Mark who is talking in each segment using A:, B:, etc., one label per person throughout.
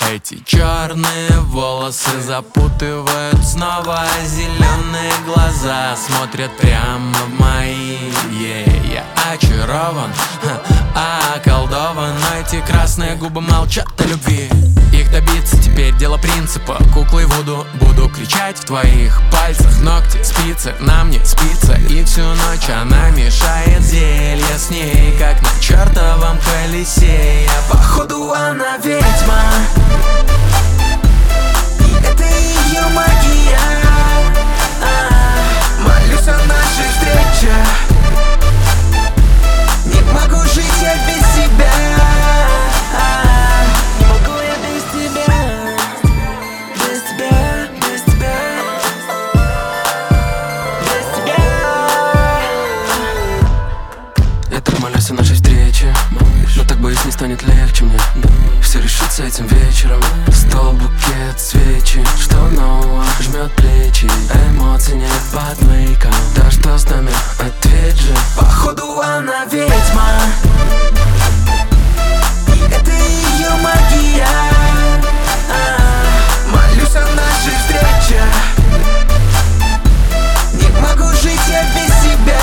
A: Эти черные волосы запутывают снова. Зеленые глаза смотрят прямо в мои. Я очарован, околдован. Но эти красные губы молчат о любви. Их добиться теперь дело принципа. Куклой буду кричать в твоих пальцах. Ногти, спицы, нам не спится. И всю ночь она мешает зелье с ней, как на чертовом колесе. Я походу она ведьма. Это ее магия. Молюсь о нашей встрече. Не могу жить я без тебя. Не могу я без тебя. Без тебя, без тебя. Без тебя.
B: Я так молюсь о нашей встрече, но так боюсь, не станет легче мне. Все решится этим вечером. Стол, букет, свечи. Что нового жмет плечи. Эмоций нет под мейком. Да что с нами, ответь же.
A: Походу она ведьма. Это ее магия. Молюсь о нашей встрече. Не могу жить я без тебя.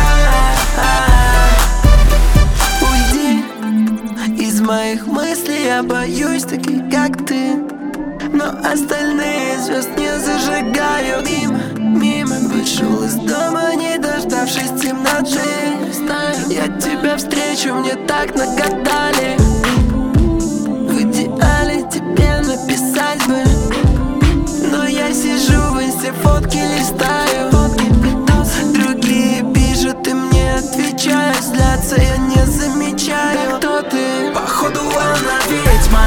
A: Уйди из моих мыслей, я боюсь таких, как ты. Но остальные звезд не зажигают мимо. Вышел из дома, не дождавшись темноты. Я тебя встречу, мне так нагадали. В идеале тебе написать бы, но я сижу в инсте, фотки листаю. Другие пишут и мне отвечают. Злятся, я не замечаю. Кто ты? Походу она ведьма.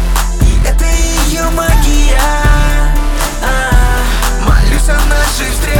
A: Это ее магия. Молюсь о нашей встрече.